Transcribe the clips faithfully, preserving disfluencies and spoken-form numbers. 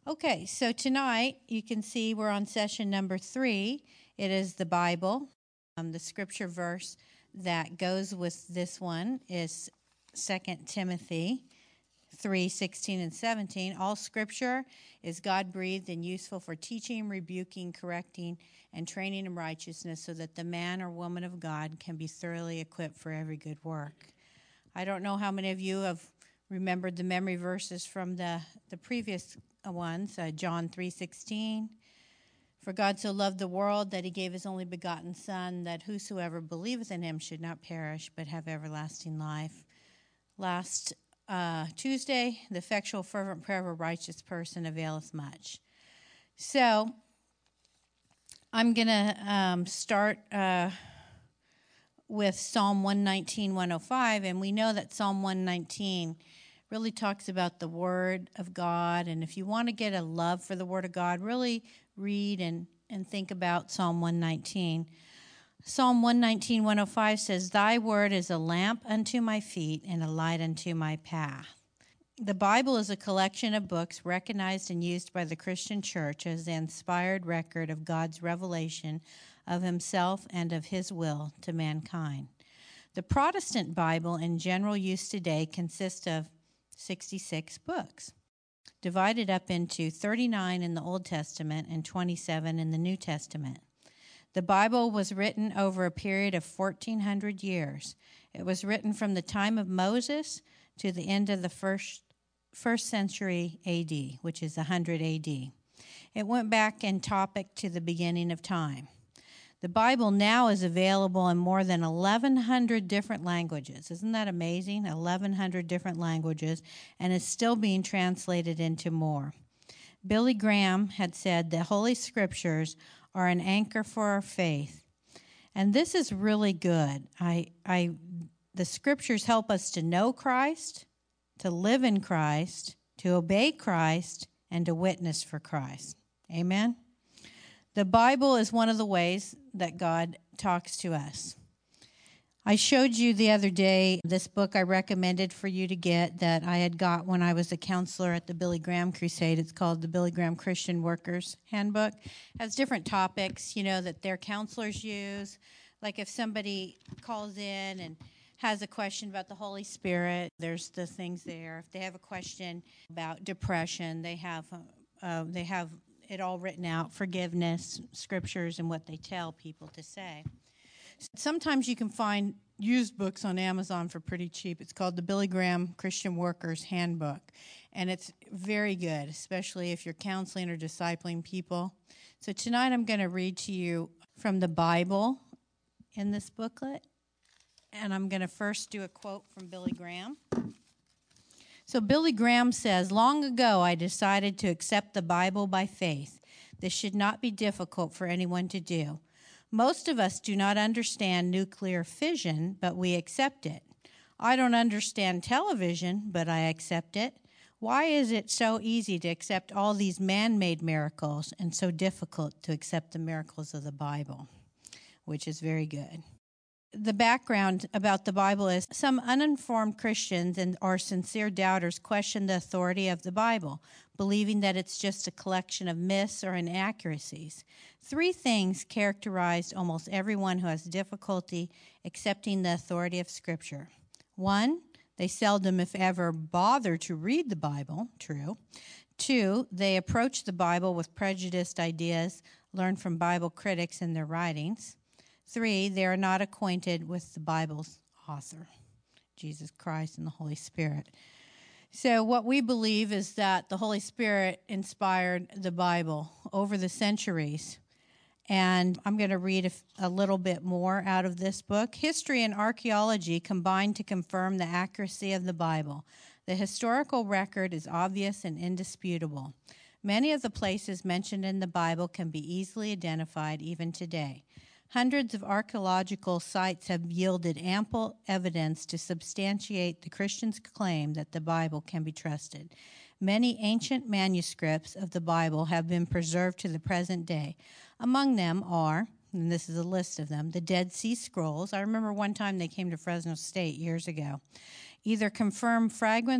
Okay, so tonight you can see we're on session number three. It is the Bible. Um, the scripture verse that goes with this one is Second Timothy three sixteen and seventeen. All scripture is God-breathed and useful for teaching, rebuking, correcting, and training in righteousness so that the man or woman of God can be thoroughly equipped for every good work. I don't know how many of you have remembered the memory verses from the, the previous ones, uh, John three sixteen. For God so loved the world that he gave his only begotten Son, that whosoever believeth in him should not perish, but have everlasting life. Last uh, Tuesday, the effectual fervent prayer of a righteous person availeth much. So I'm going to um, start uh, with Psalm one nineteen, one oh five, and we know that Psalm one nineteen really talks about the Word of God, and if you want to get a love for the Word of God, really read and, and think about Psalm one nineteen. Psalm one nineteen, one oh five says, Thy word is a lamp unto my feet and a light unto my path. The Bible is a collection of books recognized and used by the Christian church as the inspired record of God's revelation of himself and of his will to mankind. The Protestant Bible in general use today consists of sixty-six books, divided up into thirty-nine in the Old Testament and twenty-seven in the New Testament. The Bible was written over a period of fourteen hundred years. It was written from the time of Moses to the end of the first, first century A D, which is one hundred A D. It went back in topic to the beginning of time. The Bible now is available in more than eleven hundred different languages. Isn't that amazing? eleven hundred different languages, and is still being translated into more. Billy Graham had said the Holy Scriptures are an anchor for our faith. And this is really good. I, I, the Scriptures help us to know Christ, to live in Christ, to obey Christ, and to witness for Christ. Amen? The Bible is one of the ways that God talks to us. I showed you the other day this book I recommended for you to get that I had got when I was a counselor at the Billy Graham Crusade. It's called the Billy Graham Christian Workers Handbook. It has different topics, you know, that their counselors use. Like if somebody calls in and has a question about the Holy Spirit, there's the things there. If they have a question about depression, they have uh, they have it all written out, forgiveness, scriptures, and what they tell people to say. Sometimes you can find used books on Amazon for pretty cheap. It's called the Billy Graham Christian Workers Handbook, and it's very good, especially if you're counseling or discipling people. So tonight I'm going to read to you from the Bible in this booklet, and I'm going to first do a quote from Billy Graham. So Billy Graham says, Long ago I decided to accept the Bible by faith. This should not be difficult for anyone to do. Most of us do not understand nuclear fission, but we accept it. I don't understand television, but I accept it. Why is it so easy to accept all these man-made miracles and so difficult to accept the miracles of the Bible? Which is very good. The background about the Bible is some uninformed Christians and or sincere doubters question the authority of the Bible, believing that it's just a collection of myths or inaccuracies. Three things characterize almost everyone who has difficulty accepting the authority of Scripture. One, they seldom, if ever, bother to read the Bible. True. Two, they approach the Bible with prejudiced ideas learned from Bible critics in their writings. Three, they are not acquainted with the Bible's author, Jesus Christ and the Holy Spirit. So what we believe is that the Holy Spirit inspired the Bible over the centuries. And I'm going to read a, a little bit more out of this book. History and archaeology combine to confirm the accuracy of the Bible. The historical record is obvious and indisputable. Many of the places mentioned in the Bible can be easily identified even today. Hundreds of archaeological sites have yielded ample evidence to substantiate the Christians' claim that the Bible can be trusted. Many ancient manuscripts of the Bible have been preserved to the present day. Among them are, and this is a list of them, the Dead Sea Scrolls. I remember one time they came to Fresno State years ago. Either confirm fragments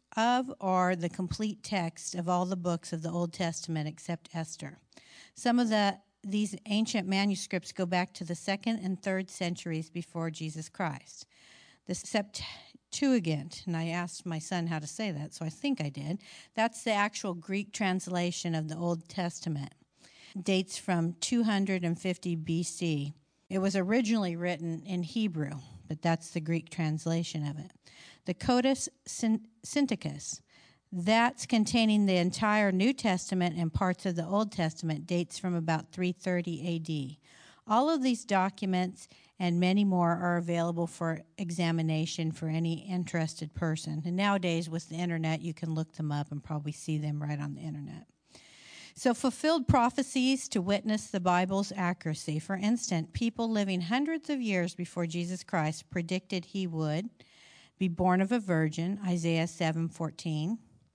of or the complete text of all the books of the Old Testament except Esther. Some of the these ancient manuscripts go back to the second and third centuries before Jesus Christ. The Septuagint, and I asked my son how to say that, so I think I did. That's the actual Greek translation of the Old Testament. Dates from two hundred fifty B C. It was originally written in Hebrew, but that's the Greek translation of it. The Codex Sinaiticus, that's containing the entire New Testament and parts of the Old Testament, dates from about three thirty A D. All of these documents and many more are available for examination for any interested person. And nowadays, with the internet, you can look them up and probably see them right on the internet. So fulfilled prophecies to witness the Bible's accuracy. For instance, people living hundreds of years before Jesus Christ predicted he would be born of a virgin, Isaiah seven fourteen,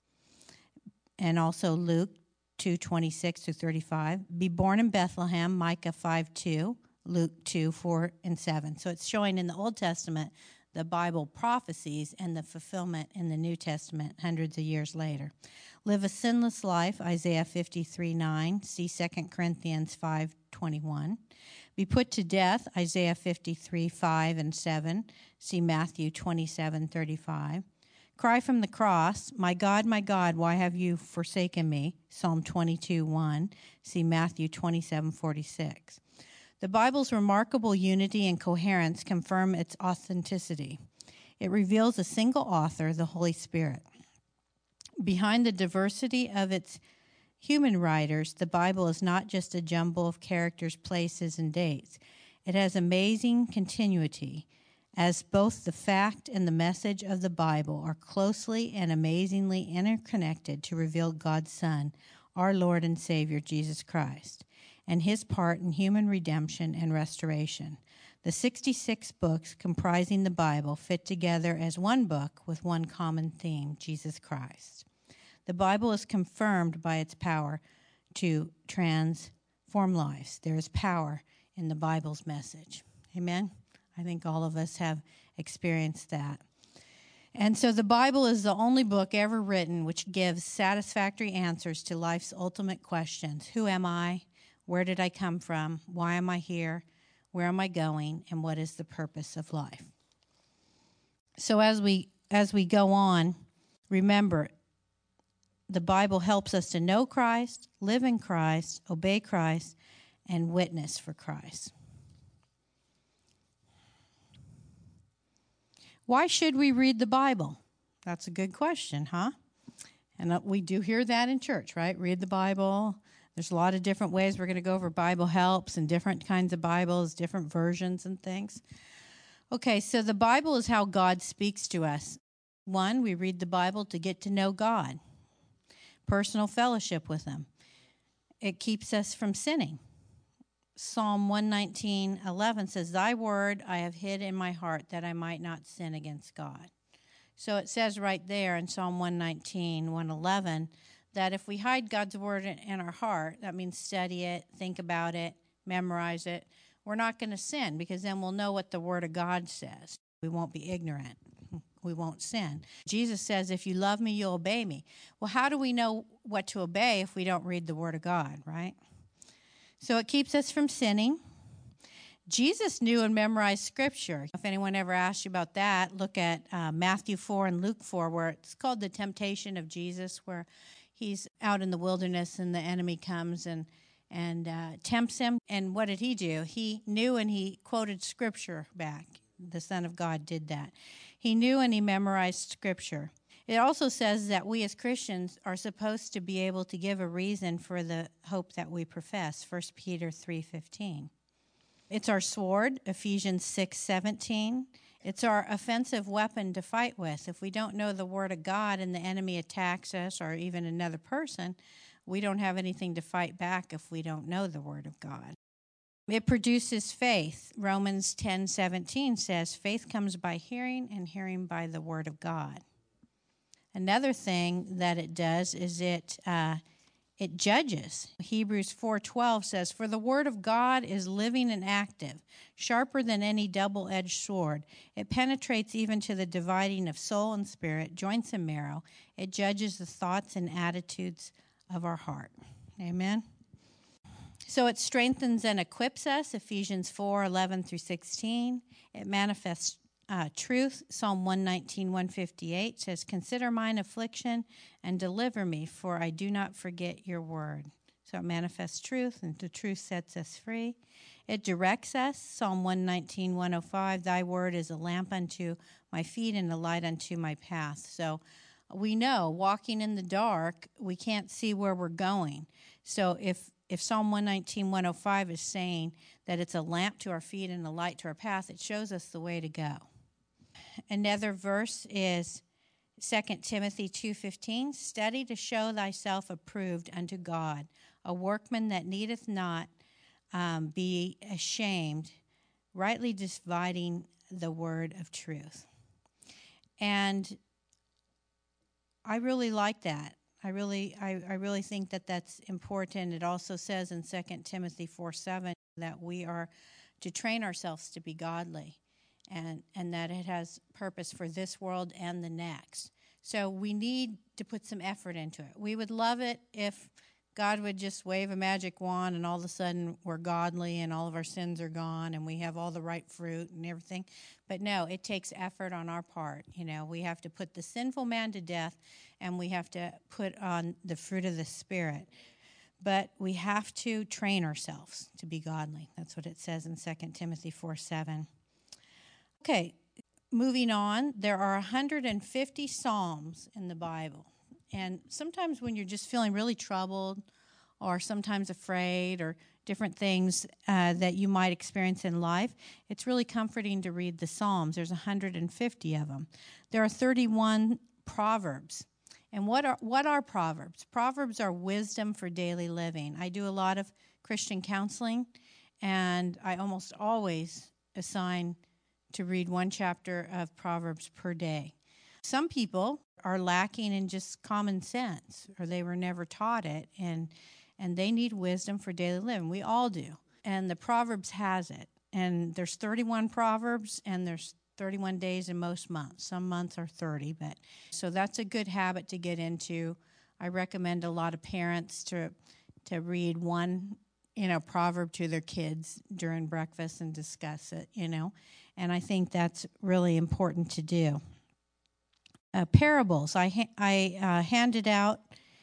and also Luke two twenty-six through thirty-five. Be born in Bethlehem, Micah five two, Luke two four and seven. So it's showing in the Old Testament the Bible prophecies and the fulfillment in the New Testament hundreds of years later. Live a sinless life, Isaiah fifty-three nine, see Second Corinthians five twenty-one. Be put to death, Isaiah fifty-three five and seven, see Matthew twenty-seven thirty-five. Cry from the cross, my God, my God, why have you forsaken me? Psalm twenty-two one, see Matthew twenty-seven forty-six. The Bible's remarkable unity and coherence confirm its authenticity. It reveals a single author, the Holy Spirit. Behind the diversity of its human writers, the Bible is not just a jumble of characters, places, and dates. It has amazing continuity, as both the fact and the message of the Bible are closely and amazingly interconnected to reveal God's Son, our Lord and Savior, Jesus Christ, and his part in human redemption and restoration. The sixty-six books comprising the Bible fit together as one book with one common theme, Jesus Christ. The Bible is confirmed by its power to transform lives. There is power in the Bible's message. Amen? I think all of us have experienced that. And so the Bible is the only book ever written which gives satisfactory answers to life's ultimate questions. Who am I? Where did I come from? Why am I here? Where am I going? And what is the purpose of life? So as we as we go on, remember, the Bible helps us to know Christ, live in Christ, obey Christ, and witness for Christ. Why should we read the Bible? That's a good question, huh? And we do hear that in church, right? Read the Bible. There's a lot of different ways. We're going to go over Bible helps and different kinds of Bibles, different versions and things. Okay, so the Bible is how God speaks to us. One, we read the Bible to get to know God, personal fellowship with him. It keeps us from sinning. Psalm one nineteen eleven says, thy word I have hid in my heart that I might not sin against God. So it says right there in Psalm one nineteen, one eleven, that if we hide God's word in, in our heart, that means study it, think about it, memorize it, we're not going to sin, because then we'll know what the word of God says. We won't be ignorant. We won't sin. Jesus says, if you love me, you'll obey me. Well, how do we know what to obey if we don't read the word of God, right? So it keeps us from sinning. Jesus knew and memorized Scripture. If anyone ever asked you about that, look at uh, Matthew four and Luke four, where it's called the temptation of Jesus, where he's out in the wilderness and the enemy comes and, and uh, tempts him. And what did he do? He knew and he quoted Scripture back. The Son of God did that. He knew and he memorized Scripture. It also says that we as Christians are supposed to be able to give a reason for the hope that we profess, First Peter three fifteen. It's our sword, Ephesians six seventeen. It's our offensive weapon to fight with. If we don't know the Word of God and the enemy attacks us or even another person, we don't have anything to fight back if we don't know the Word of God. It produces faith. Romans ten seventeen says, faith comes by hearing, and hearing by the Word of God. Another thing that it does is it uh, it judges. Hebrews four twelve says, "For the word of God is living and active, sharper than any double-edged sword. It penetrates even to the dividing of soul and spirit, joints and marrow. It judges the thoughts and attitudes of our heart." Amen. So it strengthens and equips us, Ephesians four eleven through sixteen. It manifests uh, truth, Psalm one nineteen, one fifty-eight says, "Consider mine affliction and deliver me, for I do not forget your word." So it manifests truth, and the truth sets us free. It directs us, Psalm one nineteen, one oh five, "Thy word is a lamp unto my feet and a light unto my path." So we know, walking in the dark, we can't see where we're going. So if If Psalm one nineteen, one oh five is saying that it's a lamp to our feet and a light to our path, it shows us the way to go. Another verse is Second Timothy two fifteen, "Study to show thyself approved unto God, a workman that needeth not um, be ashamed, rightly dividing the word of truth." And I really like that. I really, I, I really think that that's important. It also says in Second Timothy four seven that we are to train ourselves to be godly, and, and that it has purpose for this world and the next. So we need to put some effort into it. We would love it if God would just wave a magic wand and all of a sudden we're godly and all of our sins are gone and we have all the right fruit and everything. But no, it takes effort on our part. You know, we have to put the sinful man to death and we have to put on the fruit of the Spirit. But we have to train ourselves to be godly. That's what it says in Second Timothy four seven. Okay, moving on, there are one hundred fifty Psalms in the Bible. And sometimes when you're just feeling really troubled or sometimes afraid or different things uh, that you might experience in life, it's really comforting to read the Psalms. There's one hundred fifty of them. There are thirty-one Proverbs. And what are what are Proverbs? Proverbs are wisdom for daily living. I do a lot of Christian counseling, and I almost always assign to read one chapter of Proverbs per day. Some people are lacking in just common sense, or they were never taught it, and and they need wisdom for daily living. We all do. And the Proverbs has it. And there's thirty-one Proverbs, and there's thirty-one days in most months. Some months are thirty, but so that's a good habit to get into. I recommend a lot of parents to to read one, you know, proverb to their kids during breakfast and discuss it, you know. And I think that's really important to do. Uh, parables. I ha- I uh, handed out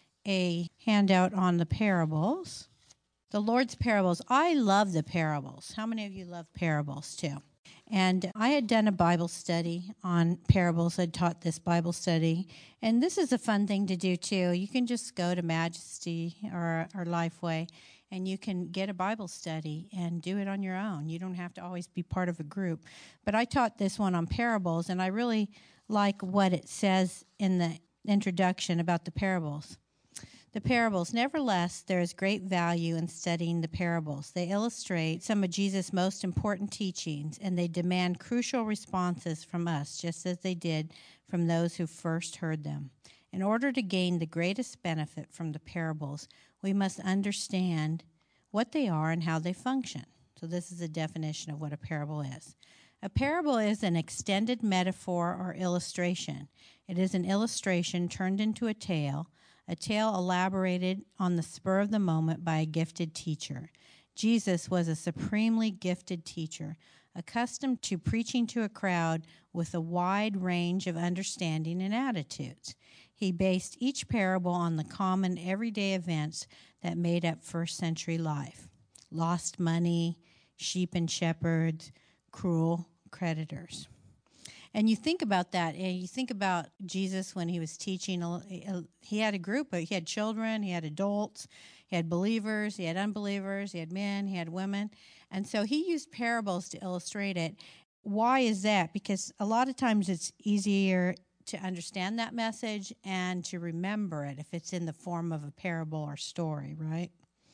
a handout on the parables. The Lord's parables. I love the parables. How many of you love parables too? And I had done a Bible study on parables. I'd taught this Bible study. And this is a fun thing to do too. You can just go to Majesty or, or Lifeway and you can get a Bible study and do it on your own. You don't have to always be part of a group. But I taught this one on parables, and I really like what it says in the introduction about the parables. The parables, nevertheless, there is great value in studying the parables. They illustrate some of Jesus' most important teachings, and they demand crucial responses from us, just as they did from those who first heard them. In order to gain the greatest benefit from the parables, we must understand what they are and how they function. So this is a definition of what a parable is. A parable is an extended metaphor or illustration. It is an illustration turned into a tale, a tale elaborated on the spur of the moment by a gifted teacher. Jesus was a supremely gifted teacher, accustomed to preaching to a crowd with a wide range of understanding and attitudes. He based each parable on the common everyday events that made up first century life: lost money, sheep and shepherds, cruel creditors. And you think about that, and you think about Jesus when he was teaching. He had a group, he had children, he had adults, he had believers, he had unbelievers, he had men, he had women. And so he used parables to illustrate it. Why is that? Because a lot of times it's easier to understand that message and to remember it if it's in the form of a parable or story, right?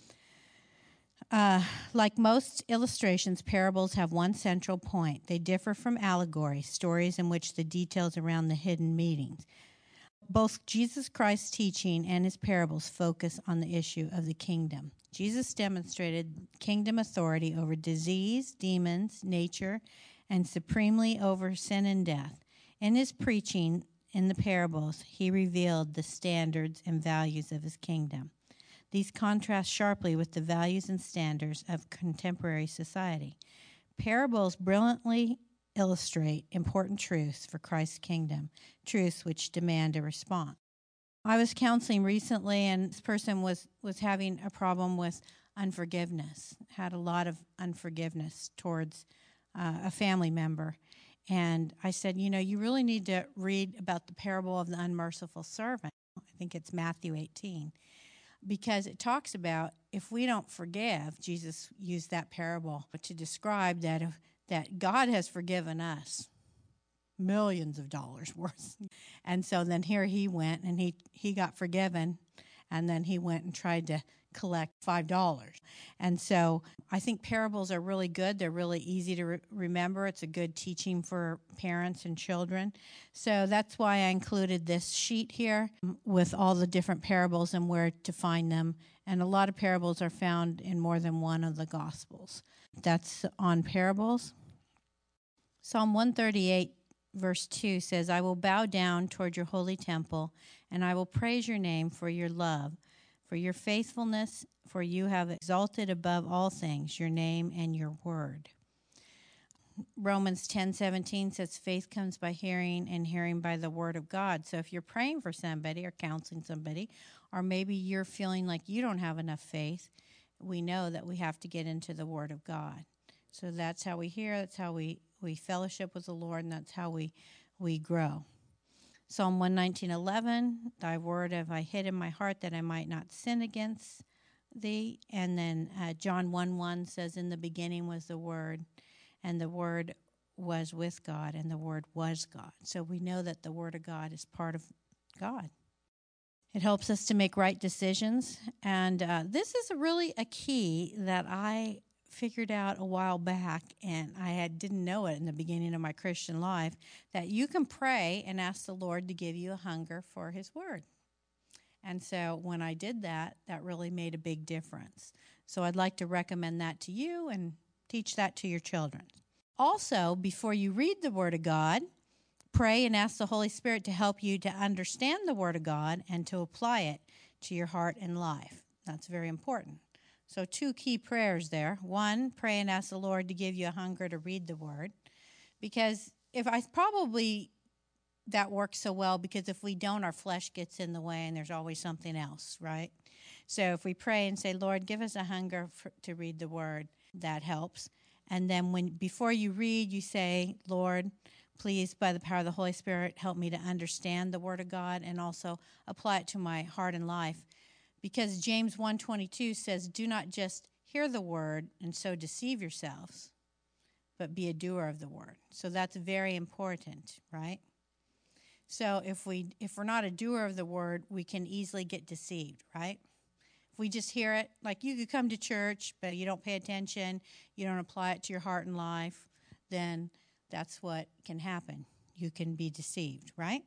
Uh, like most illustrations, parables have one central point. They differ from allegories, stories in which the details around the hidden meanings. both Jesus Christ's teaching and his parables focus on the issue of the kingdom. Jesus demonstrated kingdom authority over disease, demons, nature, and supremely over sin and death. In his preaching in the parables, he revealed the standards and values of his kingdom. These contrast sharply with the values and standards of contemporary society. Parables brilliantly illustrate important truths for Christ's kingdom, truths which demand a response. I was counseling recently, and this person was, was having a problem with unforgiveness, had a lot of unforgiveness towards uh, a family member. And I said, you know, you really need to read about the parable of the unmerciful servant. I think it's Matthew eighteen. Because it talks about if we don't forgive, Jesus used that parable to describe that if, that God has forgiven us millions of dollars worth. And so then here he went and he, he got forgiven, and then he went and tried to collect five dollars. And so I think parables are really good. They're really easy to re- remember. It's a good teaching for parents and children. So that's why I included this sheet here with all the different parables and where to find them. And a lot of parables are found in more than one of the Gospels. That's on parables. Psalm one thirty-eight, verse two says, I will bow down toward your holy temple, and I will praise your name for your love, for your faithfulness, for you have exalted above all things your name and your word. Romans ten seventeen says faith comes by hearing, and hearing by the word of God. So if you're praying for somebody or counseling somebody, or maybe you're feeling like you don't have enough faith, we know that we have to get into the word of God. So that's how we hear, that's how we, we fellowship with the Lord, and that's how we, we grow. Psalm one nineteen eleven, thy word have I hid in my heart that I might not sin against thee. And then uh, John one one says, in the beginning was the word, and the word was with God, and the word was God. So we know that the word of God is part of God. It helps us to make right decisions. And uh, this is really a key that I figured out a while back, and I had, didn't know it in the beginning of my Christian life, that you can pray and ask the Lord to give you a hunger for his word. And so when I did that, that really made a big difference. So I'd like to recommend that to you and teach that to your children. Also, before you read the word of God, pray and ask the Holy Spirit to help you to understand the word of God and to apply it to your heart and life. That's very important. So two key prayers there. One, pray and ask the Lord to give you a hunger to read the word. Because if I probably, that works so well, because if we don't, our flesh gets in the way and there's always something else, right? So if we pray and say, Lord, give us a hunger for, to read the word, that helps. And then when before you read, you say, Lord, please, by the power of the Holy Spirit, help me to understand the word of God and also apply it to my heart and life. Because James one twenty-two says, do not just hear the word and so deceive yourselves, but be a doer of the word. So that's very important, right? So if, we, if we're not a doer of the word, we can easily get deceived, right? If we just hear it, like you could come to church, but you don't pay attention, you don't apply it to your heart and life, then that's what can happen. You can be deceived, right?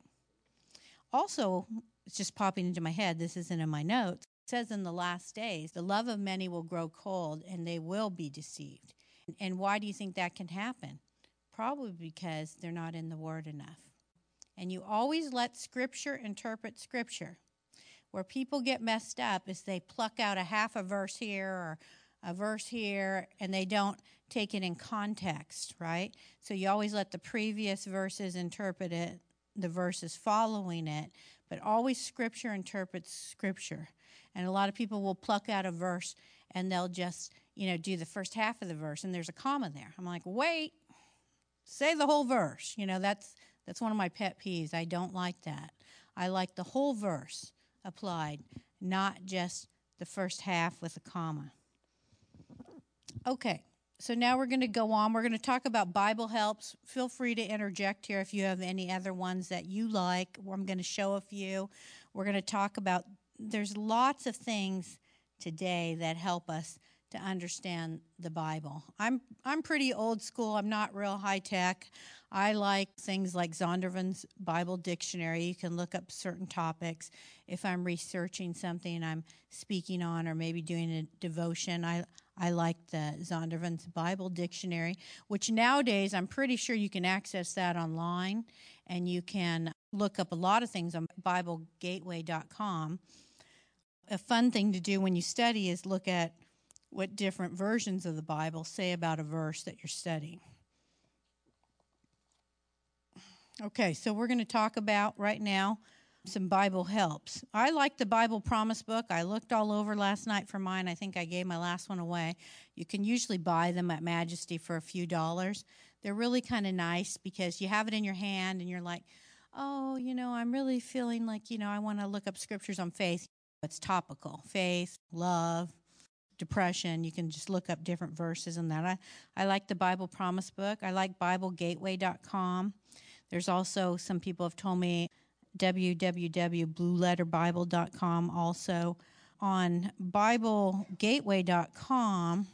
Also, it's just popping into my head, this isn't in my notes. It says in the last days, the love of many will grow cold and they will be deceived. And why do you think that can happen? Probably because they're not in the Word enough. And you always let Scripture interpret Scripture. Where people get messed up is they pluck out a half a verse here or a verse here, and they don't take it in context, right? So you always let the previous verses interpret it, the verses following it, but always Scripture interprets Scripture. And a lot of people will pluck out a verse and they'll just, you know, do the first half of the verse and there's a comma there. I'm like, wait, say the whole verse. You know, that's that's one of my pet peeves. I don't like that. I like the whole verse applied, not just the first half with a comma. Okay. So now we're going to go on. We're going to talk about Bible helps. Feel free to interject here if you have any other ones that you like. I'm going to show a few. We're going to talk about, there's lots of things today that help us to understand the Bible. I'm I'm pretty old school. I'm not real high tech. I like things like Zondervan's Bible Dictionary. You can look up certain topics. If I'm researching something I'm speaking on or maybe doing a devotion, I I like the Zondervan's Bible Dictionary, which nowadays I'm pretty sure you can access that online, and you can look up a lot of things on Bible Gateway dot com. A fun thing to do when you study is look at what different versions of the Bible say about a verse that you're studying. Okay, so we're going to talk about right now some Bible helps. I like the Bible Promise Book. I looked all over last night for mine. I think I gave my last one away. You can usually buy them at Majesty for a few dollars. They're really kind of nice because you have it in your hand and you're like, oh, you know, I'm really feeling like, you know, I want to look up scriptures on faith. It's topical. Faith, love, depression. You can just look up different verses in that. I, I like the Bible Promise Book. I like Bible Gateway dot com. There's also, some people have told me, w w w dot blue letter bible dot com also. On Bible Gateway dot com,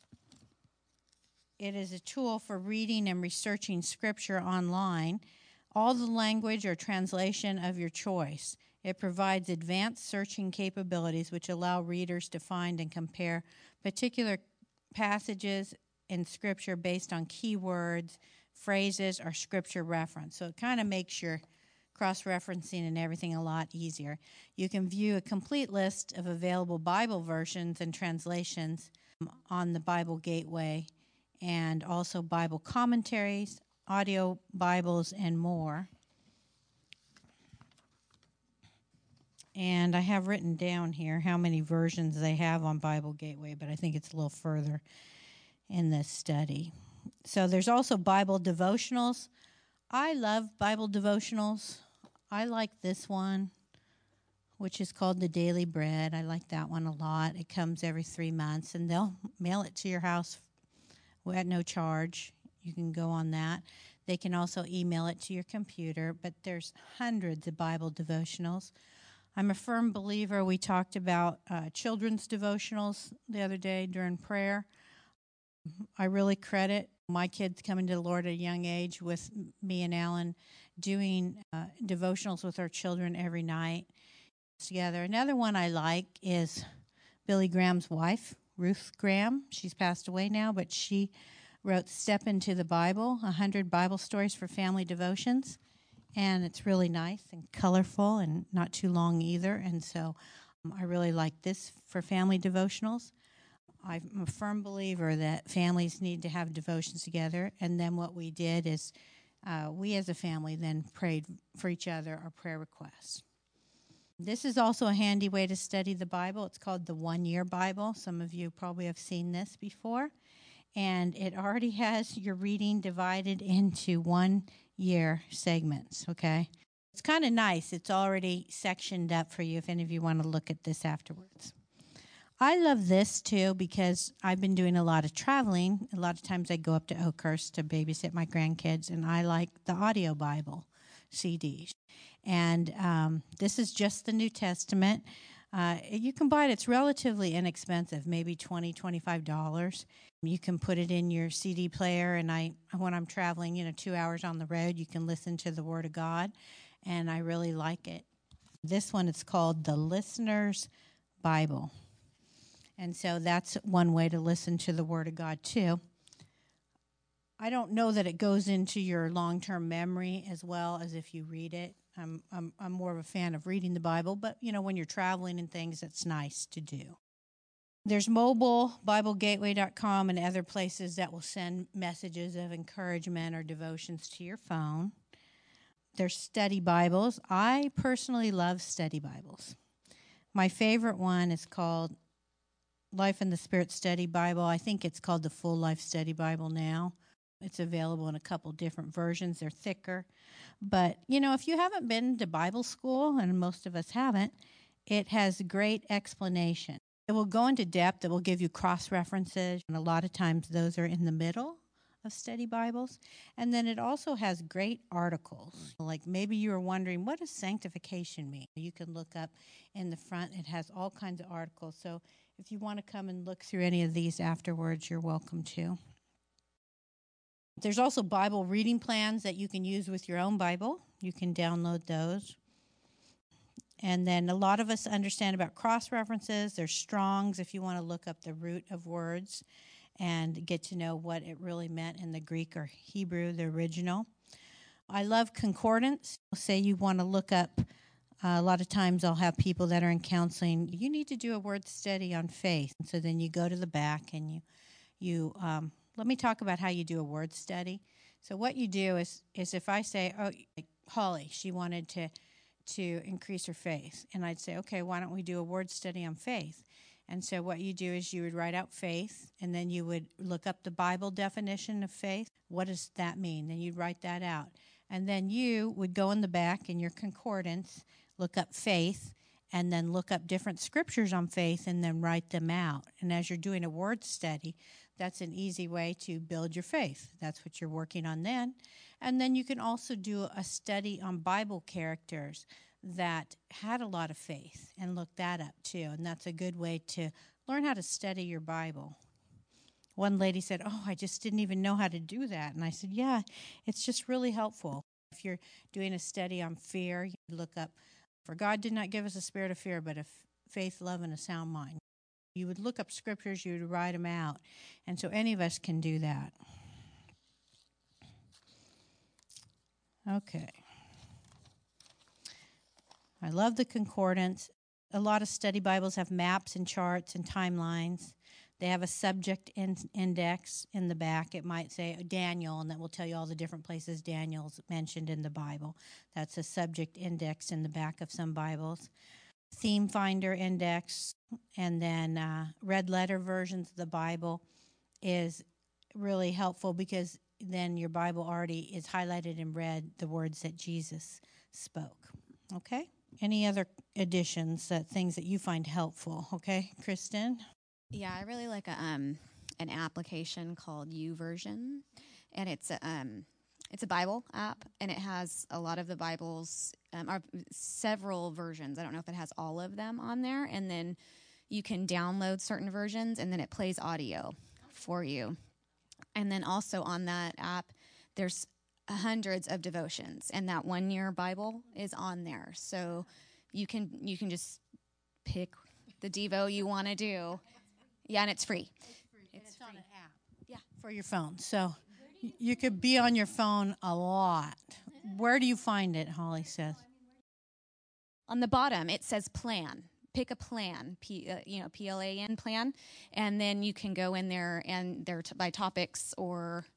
it is a tool for reading and researching scripture online, all the language or translation of your choice. It provides advanced searching capabilities which allow readers to find and compare particular passages in scripture based on keywords, phrases, or scripture reference. So it kind of makes your cross-referencing and everything a lot easier. You can view a complete list of available Bible versions and translations on the Bible Gateway, and also Bible commentaries, audio Bibles, and more. And I have written down here how many versions they have on Bible Gateway, but I think it's a little further in this study. So there's also Bible devotionals. I love Bible devotionals. I like this one, which is called The Daily Bread. I like that one a lot. It comes every three months, and they'll mail it to your house at no charge. You can go on that. They can also email it to your computer, but there's hundreds of Bible devotionals. I'm a firm believer. We talked about uh, children's devotionals the other day during prayer. I really credit my kids coming to the Lord at a young age with me and Alan doing uh, devotionals with our children every night together. Another one I like is Billy Graham's wife, Ruth Graham. She's passed away now, but she wrote Step Into the Bible, one hundred Bible Stories for Family Devotions. And it's really nice and colorful and not too long either. And so um, I really like this for family devotionals. I'm a firm believer that families need to have devotions together. And then what we did is uh, we as a family then prayed for each other our prayer requests. This is also a handy way to study the Bible. It's called the One Year Bible. Some of you probably have seen this before. And it already has your reading divided into one year segments, okay? It's kind of nice. It's already sectioned up for you if any of you want to look at this afterwards. I love this, too, because I've been doing a lot of traveling. A lot of times I go up to Oakhurst to babysit my grandkids, and I like the audio Bible C Ds. And um, this is just the New Testament. Uh, you can buy it. It's relatively inexpensive, maybe twenty dollars, twenty-five dollars. You can put it in your C D player, and I, when I'm traveling, you know, two hours on the road, you can listen to the Word of God, and I really like it. This one is called the Listener's Bible. And so that's one way to listen to the Word of God, too. I don't know that it goes into your long-term memory as well as if you read it. I'm, I'm, I'm more of a fan of reading the Bible, but, you know, when you're traveling and things, it's nice to do. There's mobile, Bible Gateway dot com, and other places that will send messages of encouragement or devotions to your phone. There's study Bibles. I personally love study Bibles. My favorite one is called Life in the Spirit Study Bible. I think it's called the Full Life Study Bible now. It's available in a couple different versions. They're thicker. But, you know, if you haven't been to Bible school, and most of us haven't, it has great explanation. It will go into depth. It will give you cross-references, and a lot of times those are in the middle of study Bibles. And then it also has great articles. Like maybe you were wondering, what does sanctification mean? You can look up in the front. It has all kinds of articles. So if you want to come and look through any of these afterwards, you're welcome to. There's also Bible reading plans that you can use with your own Bible. You can download those. And then a lot of us understand about cross-references. There's Strong's if you want to look up the root of words and get to know what it really meant in the Greek or Hebrew, the original. I love concordance. Say you want to look up, uh, a lot of times I'll have people that are in counseling, you need to do a word study on faith. And so then you go to the back and you, you um, let me talk about how you do a word study. So what you do is, is if I say, oh, like Holly, she wanted to, to increase her faith. And I'd say, okay, why don't we do a word study on faith? And so what you do is you would write out faith, and then you would look up the Bible definition of faith. What does that mean? Then you'd write that out. And then you would go in the back in your concordance, look up faith, and then look up different scriptures on faith and then write them out. And as you're doing a word study, that's an easy way to build your faith. That's what you're working on then. And then you can also do a study on Bible characters that had a lot of faith and look that up too. And that's a good way to learn how to study your Bible. One lady said, oh, I just didn't even know how to do that. And I said, yeah, it's just really helpful. If you're doing a study on fear, you look up, for God did not give us a spirit of fear, but of faith, love, and a sound mind. You would look up scriptures, you would write them out. And so any of us can do that. Okay. I love the concordance. A lot of study Bibles have maps and charts and timelines. They have a subject in, index in the back. It might say Daniel, and that will tell you all the different places Daniel's mentioned in the Bible. That's a subject index in the back of some Bibles. Theme finder index, and then uh, red letter versions of the Bible is really helpful because then your Bible already is highlighted in red, the words that Jesus spoke. Okay? Any other additions, uh, things that you find helpful? Okay, Kristen? Yeah, I really like a, um, an application called YouVersion, and it's a, um, it's a Bible app, and it has a lot of the Bibles, um, or several versions. I don't know if it has all of them on there, and then you can download certain versions, and then it plays audio for you. And then also on that app, there's hundreds of devotions, and that one-year Bible is on there. So you can you can just pick the devo you want to do. Yeah, and it's free. It's free. It's, and it's free. on an app. Yeah. For your phone. So you could be on your phone a lot. Where do you find it, Holly says? On the bottom, it says plan. Pick a plan, P, uh, you know, P L A N plan, and then you can go in there and they're t- by topics or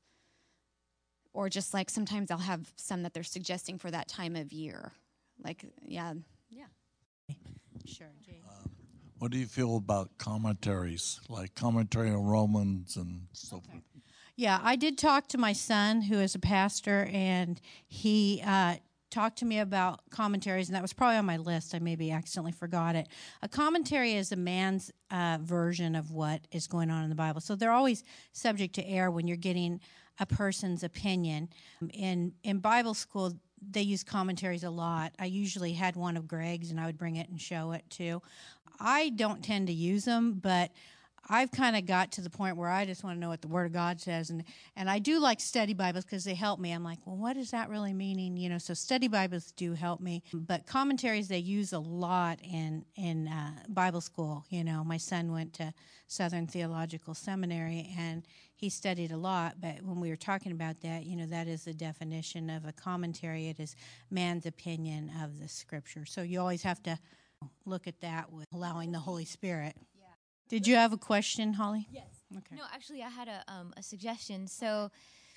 or just like sometimes I'll have some that they're suggesting for that time of year. Like, yeah. Yeah. Sure, Jay. Um, what do you feel about commentaries, like commentary on Romans and so forth? Yeah, I did talk to my son, who is a pastor, and he uh, talked to me about commentaries, and that was probably on my list. I maybe accidentally forgot it. A commentary is a man's uh, version of what is going on in the Bible. So they're always subject to error when you're getting a person's opinion. In in Bible school, they use commentaries a lot. I usually had one of Greg's, and I would bring it and show it too. I don't tend to use them, but I've kind of got to the point where I just want to know what the Word of God says. And, and I do like study Bibles because they help me. I'm like, well, what is that really meaning? You know, so study Bibles do help me. But commentaries they use a lot in, in uh, Bible school. You know, my son went to Southern Theological Seminary, and he studied a lot. But when we were talking about that, you know, that is the definition of a commentary. It is man's opinion of the Scripture. So you always have to look at that with allowing the Holy Spirit. Did you have a question, Holly? Yes. Okay. No, actually, I had a um, a suggestion. So,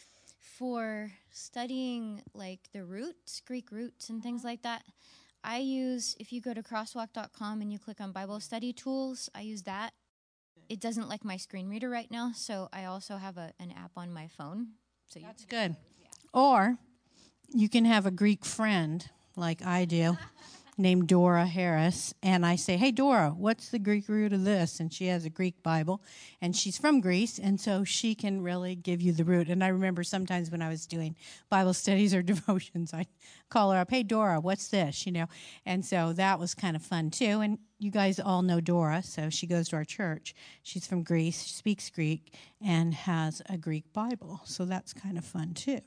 for studying like the roots, Greek roots, and things like that, I use, if you go to crosswalk dot com and you click on Bible study tools, I use that. It doesn't like my screen reader right now, so I also have a, an app on my phone. So you That's good. Yeah. Or you can have a Greek friend like I do, named Dora Harris, and I say, hey, Dora, what's the Greek root of this? And she has a Greek Bible, and she's from Greece, and so she can really give you the root. And I remember sometimes when I was doing Bible studies or devotions, I'd call her up, hey, Dora, what's this? You know, and so that was kind of fun, too. And you guys all know Dora, so she goes to our church. She's from Greece, she speaks Greek, and has a Greek Bible, so that's kind of fun, too.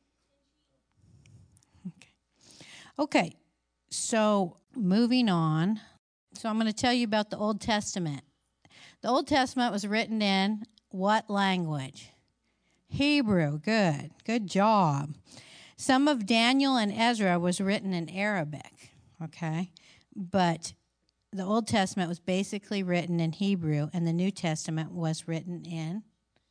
Okay. Okay. So, moving on. So, I'm going to tell you about the Old Testament. The Old Testament was written in what language? Hebrew. Good. Good job. Some of Daniel and Ezra was written in Arabic, okay? But the Old Testament was basically written in Hebrew, and the New Testament was written in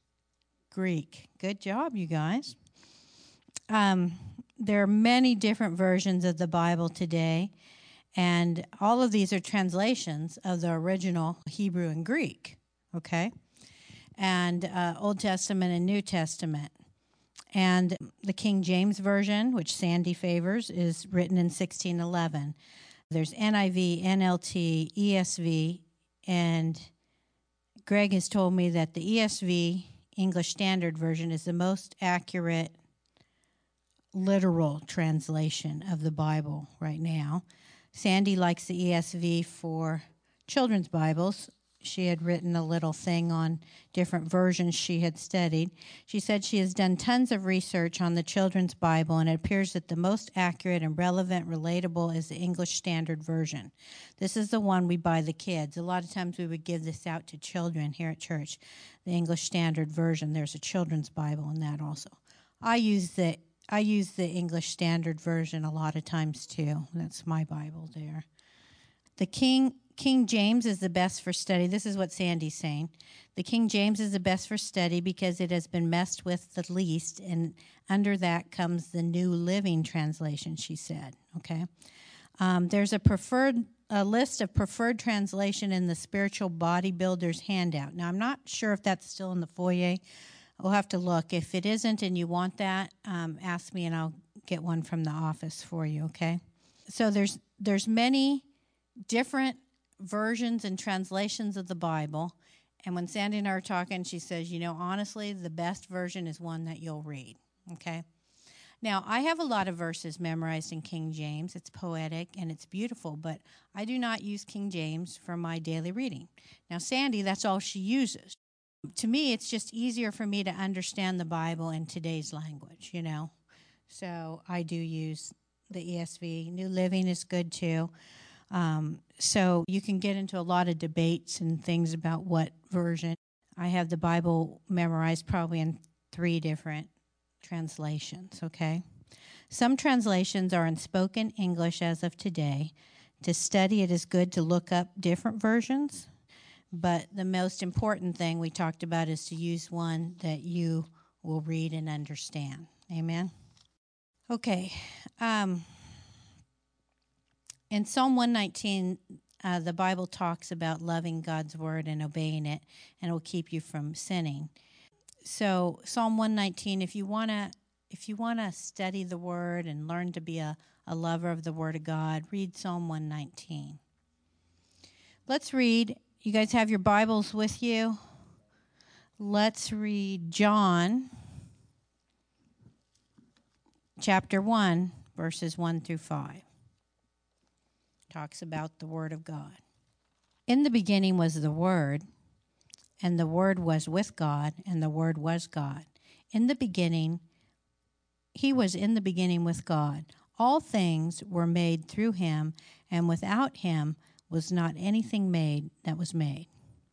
Greek. Good job, you guys. Um... There are many different versions of the Bible today, and all of these are translations of the original Hebrew and Greek, okay? And uh, Old Testament and New Testament. And the King James Version, which Sandy favors, is written in sixteen eleven. There's N I V, N L T, E S V, and Greg has told me that the E S V, English Standard Version, is the most accurate literal translation of the Bible right now. Sandy likes the E S V for children's Bibles. She had written a little thing on different versions she had studied. She said she has done tons of research on the children's Bible, and it appears that the most accurate and relevant, relatable is the English Standard Version. This is the one we buy the kids. A lot of times we would give this out to children here at church, the English Standard Version. There's a children's Bible in that also. I use the I use the English Standard Version a lot of times too. That's my Bible there. The King King James is the best for study. This is what Sandy's saying. The King James is the best for study because it has been messed with the least, and under that comes the New Living Translation, she said. Okay. Um, there's a preferred a list of preferred translation in the Spiritual Bodybuilder's handout. Now, I'm not sure if that's still in the foyer. We'll have to look. If it isn't and you want that, um, ask me and I'll get one from the office for you, okay? So there's there's many different versions and translations of the Bible. And when Sandy and I are talking, she says, you know, honestly, the best version is one that you'll read, okay? Now, I have a lot of verses memorized in King James. It's poetic and it's beautiful, but I do not use King James for my daily reading. Now, Sandy, that's all she uses. To me, it's just easier for me to understand the Bible in today's language, you know. So I do use the E S V. New Living is good, too. Um, so you can get into a lot of debates and things about what version. I have the Bible memorized probably in three different translations, okay? Some translations are in spoken English as of today. To study, it is good to look up different versions. But the most important thing we talked about is to use one that you will read and understand. Amen? Okay. Um, in Psalm one nineteen, uh, the Bible talks about loving God's word and obeying it, and it will keep you from sinning. So Psalm one nineteen, if you want to if you want to study the word and learn to be a, a lover of the word of God, read Psalm one nineteen. Let's read. You guys have your Bibles with you? Let's read John chapter one, verses one through five. Talks about the Word of God. In the beginning was the Word, and the Word was with God, and the Word was God. In the beginning, He was in the beginning with God. All things were made through Him, and without Him was not anything made that was made.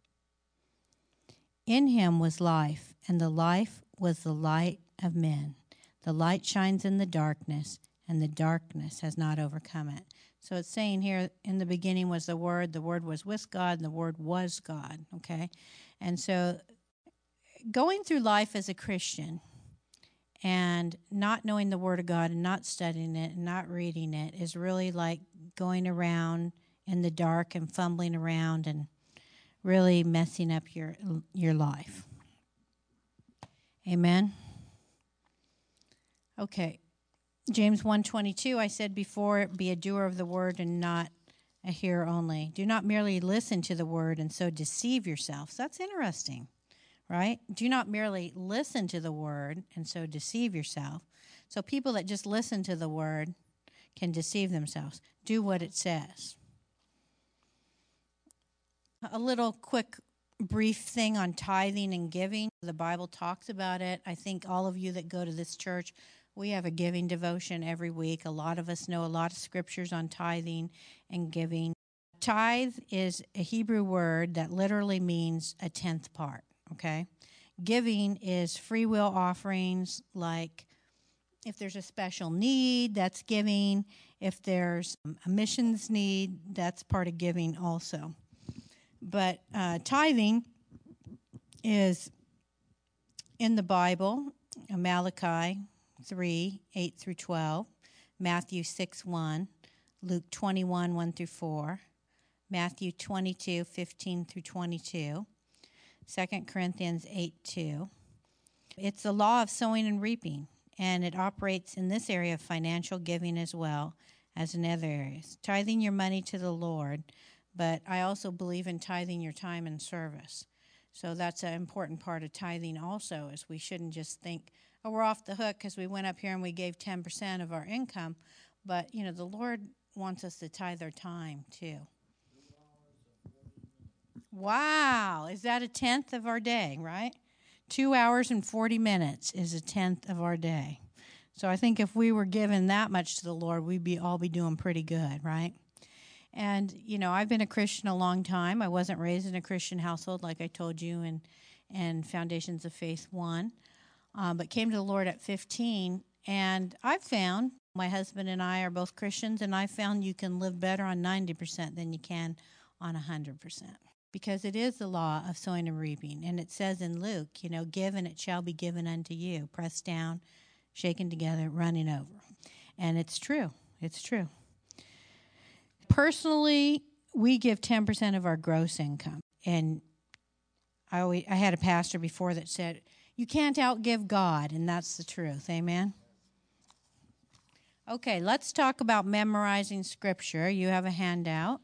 In Him was life, and the life was the light of men. The light shines in the darkness, and the darkness has not overcome it. So it's saying here, in the beginning was the Word, the Word was with God, and the Word was God, okay? And so going through life as a Christian and not knowing the Word of God and not studying it and not reading it is really like going around in the dark and fumbling around and really messing up your your life. Amen? Okay. James one twenty-two, I said before, be a doer of the word and not a hearer only. Do not merely listen to the word and so deceive yourselves. That's interesting, right? Do not merely listen to the word and so deceive yourself. So people that just listen to the word can deceive themselves. Do what it says. A little quick brief thing on tithing and giving. The Bible talks about it. I think all of you that go to this church, we have a giving devotion every week. A lot of us know a lot of scriptures on tithing and giving. Tithe is a Hebrew word that literally means a tenth part, okay? Giving is free will offerings, like if there's a special need, that's giving. If there's a missions need, that's part of giving also. But uh, tithing is in the Bible, Malachi three, eight through twelve, Matthew six, one, Luke twenty-one, one through four, Matthew twenty-two, fifteen through twenty-two, Second Corinthians eight, two. It's the law of sowing and reaping, and it operates in this area of financial giving as well as in other areas. Tithing your money to the Lord, but I also believe in tithing your time and service. So that's an important part of tithing also, is we shouldn't just think, oh, we're off the hook because we went up here and we gave ten percent of our income. But, you know, the Lord wants us to tithe our time too. Wow. Is that a tenth of our day, right? Two hours and forty minutes is a tenth of our day. So I think if we were given that much to the Lord, we'd be all be doing pretty good, right? And, you know, I've been a Christian a long time. I wasn't raised in a Christian household, like I told you, in, in Foundations of Faith one, um, but came to the Lord at fifteen. And I've found, my husband and I are both Christians, and I found you can live better on ninety percent than you can on one hundred percent. Because it is the law of sowing and reaping. And it says in Luke, you know, give and it shall be given unto you. Pressed down, shaken together, running over. And it's true. It's true. Personally, we give ten percent of our gross income. And I always, I had a pastor before that said, you can't outgive God, and that's the truth. Amen? Okay, let's talk about memorizing Scripture. You have a handout.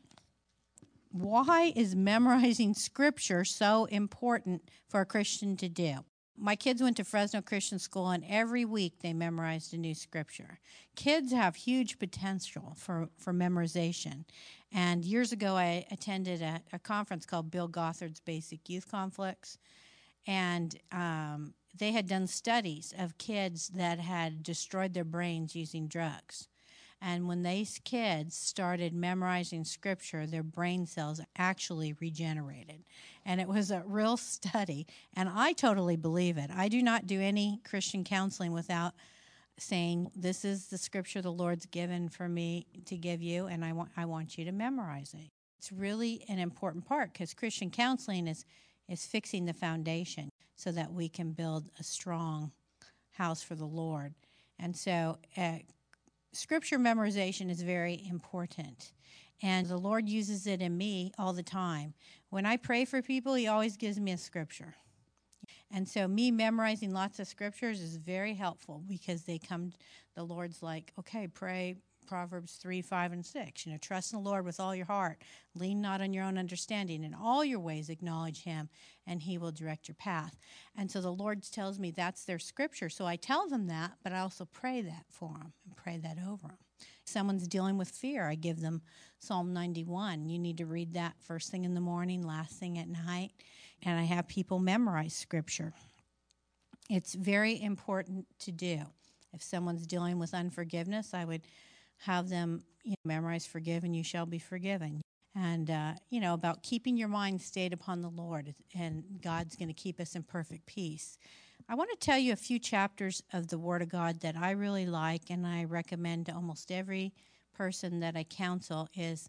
Why is memorizing Scripture so important for a Christian to do? My kids went to Fresno Christian School, and every week they memorized a new scripture. Kids have huge potential for, for memorization. And years ago, I attended a, a conference called Bill Gothard's Basic Youth Conflicts. And um, they had done studies of kids that had destroyed their brains using drugs. And when these kids started memorizing Scripture, their brain cells actually regenerated. And it was a real study, and I totally believe it. I do not do any Christian counseling without saying, this is the Scripture the Lord's given for me to give you, and I want I want you to memorize it. It's really an important part, because Christian counseling is, is fixing the foundation so that we can build a strong house for the Lord. And so uh, Scripture memorization is very important, and the Lord uses it in me all the time. When I pray for people, He always gives me a scripture. And so me memorizing lots of scriptures is very helpful, because they come, the Lord's like, okay, pray Proverbs three, five, and six. You know, trust in the Lord with all your heart. Lean not on your own understanding. In all your ways acknowledge Him, and He will direct your path. And so the Lord tells me that's their scripture. So I tell them that, but I also pray that for them and pray that over them. If someone's dealing with fear, I give them Psalm ninety-one. You need to read that first thing in the morning, last thing at night. And I have people memorize scripture. It's very important to do. If someone's dealing with unforgiveness, I would have them, you know, memorize, forgive and you shall be forgiven. And, uh, you know, about keeping your mind stayed upon the Lord, and God's going to keep us in perfect peace. I want to tell you a few chapters of the Word of God that I really like, and I recommend to almost every person that I counsel is,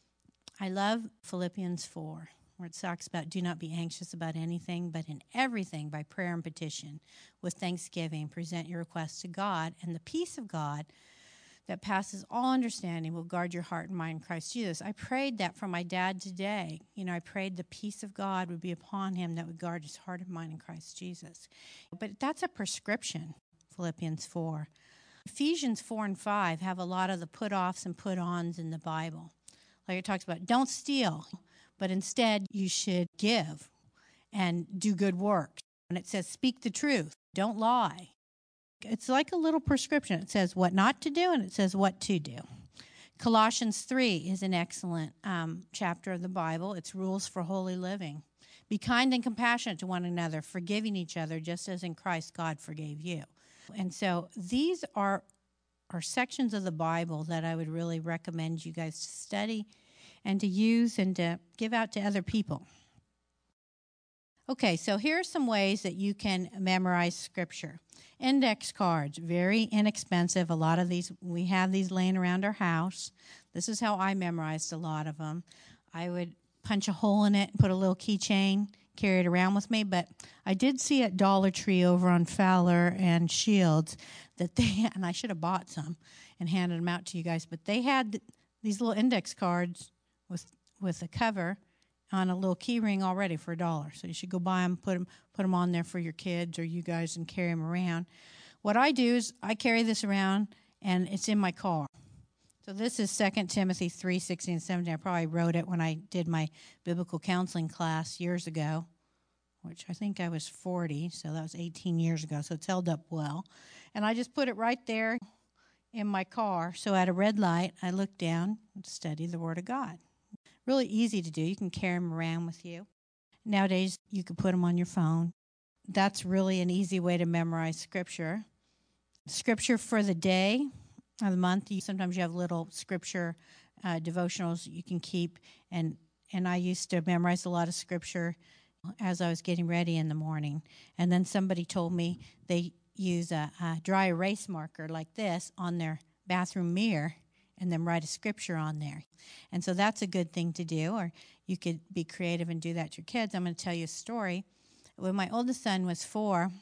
I love Philippians four, where it talks about, do not be anxious about anything, but in everything by prayer and petition, with thanksgiving, present your requests to God, and the peace of God that passes all understanding will guard your heart and mind in Christ Jesus. I prayed that for my dad today. You know, I prayed the peace of God would be upon him that would guard his heart and mind in Christ Jesus. But that's a prescription, Philippians four. Ephesians four and five have a lot of the put-offs and put-ons in the Bible. Like it talks about, don't steal, but instead you should give and do good work. And it says, speak the truth, don't lie. It's like a little prescription. It says what not to do, and it says what to do. Colossians three is an excellent um, chapter of the Bible. It's rules for holy living. Be kind and compassionate to one another, forgiving each other, just as in Christ God forgave you. And so these are, are sections of the Bible that I would really recommend you guys to study and to use and to give out to other people. Okay, so here are some ways that you can memorize Scripture. Index cards, very inexpensive. A lot of these, we have these laying around our house. This is how I memorized a lot of them. I would punch a hole in it and put a little keychain, carry it around with me. But I did see at Dollar Tree over on Fowler and Shields that they, and I should have bought some and handed them out to you guys, but they had these little index cards with with a cover on a little key ring already for a dollar. So you should go buy them, put them, put them on there for your kids or you guys and carry them around. What I do is I carry this around, and it's in my car. So this is Second Timothy three, sixteen, and seventeen. I probably wrote it when I did my biblical counseling class years ago, which I think I was forty, so that was eighteen years ago, so it's held up well. And I just put it right there in my car. So at a red light, I look down and study the Word of God. Really easy to do. You can carry them around with you. Nowadays, you can put them on your phone. That's really an easy way to memorize Scripture. Scripture for the day of the month. You, sometimes you have little Scripture uh, devotionals you can keep. And, and I used to memorize a lot of Scripture as I was getting ready in the morning. And then somebody told me they use a, a dry erase marker like this on their bathroom mirror and then write a scripture on there. And so that's a good thing to do, or you could be creative and do that to your kids. I'm going to tell you a story. When my oldest son was four,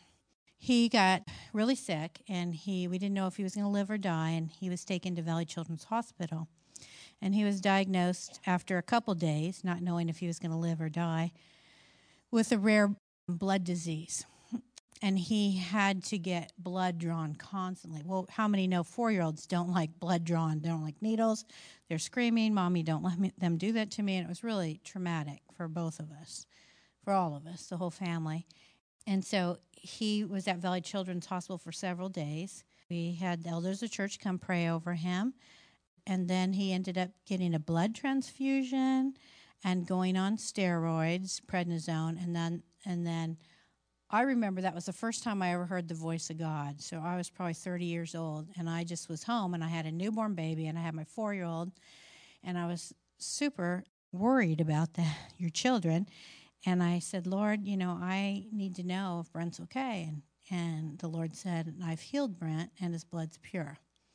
he got really sick, and he we didn't know if he was going to live or die, and he was taken to Valley Children's Hospital. And he was diagnosed after a couple days, not knowing if he was going to live or die, with a rare blood disease. And he had to get blood drawn constantly. Well, how many know four-year-olds don't like blood drawn? They don't like needles. They're screaming, Mommy, don't let me, them do that to me. And it was really traumatic for both of us, for all of us, the whole family. And so he was at Valley Children's Hospital for several days. We had the elders of the church come pray over him. And then he ended up getting a blood transfusion and going on steroids, prednisone, and then and then I remember that was the first time I ever heard the voice of God. So I was probably thirty years old, and I just was home, and I had a newborn baby, and I had my four-year-old, and I was super worried about the, your children. And I said, Lord, you know, I need to know if Brent's okay. And, and the Lord said, I've healed Brent, and his blood's pure.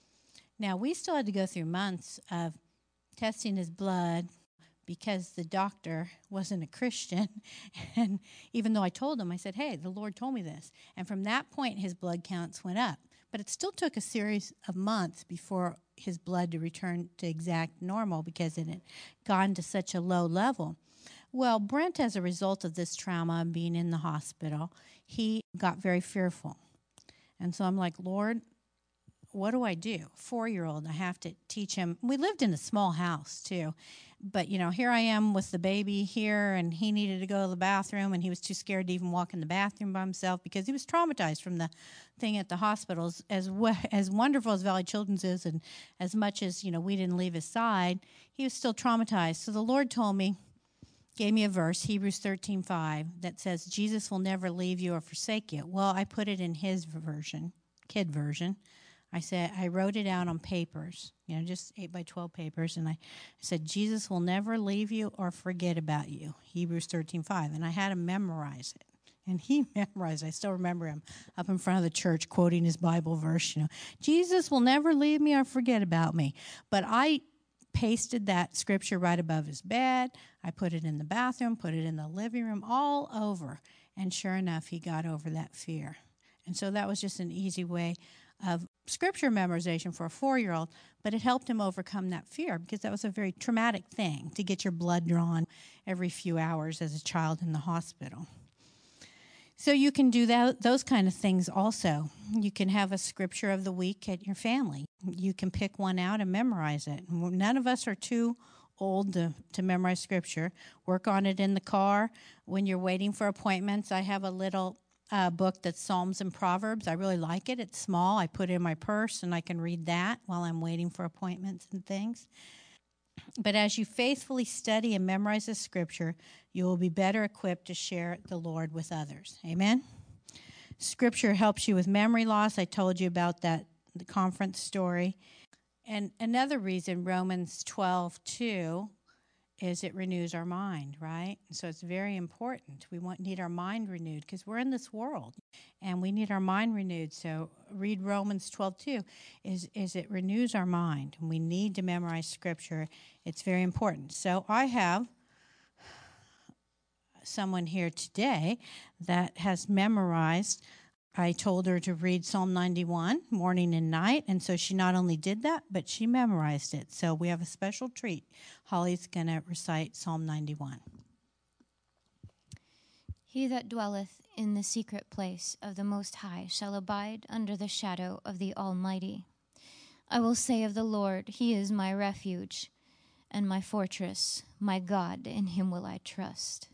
Now, we still had to go through months of testing his blood, because the doctor wasn't a Christian. And even though I told him, I said, hey, the Lord told me this. And from that point, his blood counts went up. But it still took a series of months before his blood to return to exact normal because it had gone to such a low level. Well, Brent, as a result of this trauma and being in the hospital, he got very fearful. And so I'm like, Lord, what do I do? Four-year-old, I have to teach him. We lived in a small house, too. But, you know, here I am with the baby here, and he needed to go to the bathroom, and he was too scared to even walk in the bathroom by himself because he was traumatized from the thing at the hospitals. As we- as wonderful as Valley Children's is, and as much as, you know, we didn't leave his side, he was still traumatized. So the Lord told me, gave me a verse, Hebrews thirteen five, that says, Jesus will never leave you or forsake you. Well, I put it in his version, kid version. I said, I wrote it out on papers, you know, just eight by twelve papers, and I said, Jesus will never leave you or forget about you, Hebrews thirteen five, and I had him memorize it, and he memorized it. I still remember him up in front of the church quoting his Bible verse, you know, Jesus will never leave me or forget about me, but I pasted that scripture right above his bed. I put it in the bathroom, put it in the living room, all over, and sure enough, he got over that fear, and so that was just an easy way of scripture memorization for a four-year-old, but it helped him overcome that fear because that was a very traumatic thing to get your blood drawn every few hours as a child in the hospital. So you can do that, those kind of things also. You can have a scripture of the week at your family. You can pick one out and memorize it. None of us are too old to, to memorize scripture. Work on it in the car. When you're waiting for appointments, I have a little uh, book that's Psalms and Proverbs. I really like it. It's small. I put it in my purse, and I can read that while I'm waiting for appointments and things. But as you faithfully study and memorize the scripture, you will be better equipped to share the Lord with others. Amen? Scripture helps you with memory loss. I told you about that, the conference story. And another reason, Romans twelve two, is it renews our mind, right? So it's very important. We want need our mind renewed because we're in this world, and we need our mind renewed. So read Romans twelve two, is, is it renews our mind. And we need to memorize Scripture. It's very important. So I have someone here today that has memorized. I told her to read Psalm ninety-one morning and night, and so she not only did that, but she memorized it. So we have a special treat. Holly's going to recite Psalm ninety-one. He that dwelleth in the secret place of the Most High shall abide under the shadow of the Almighty. I will say of the Lord, He is my refuge and my fortress, my God, in Him will I trust.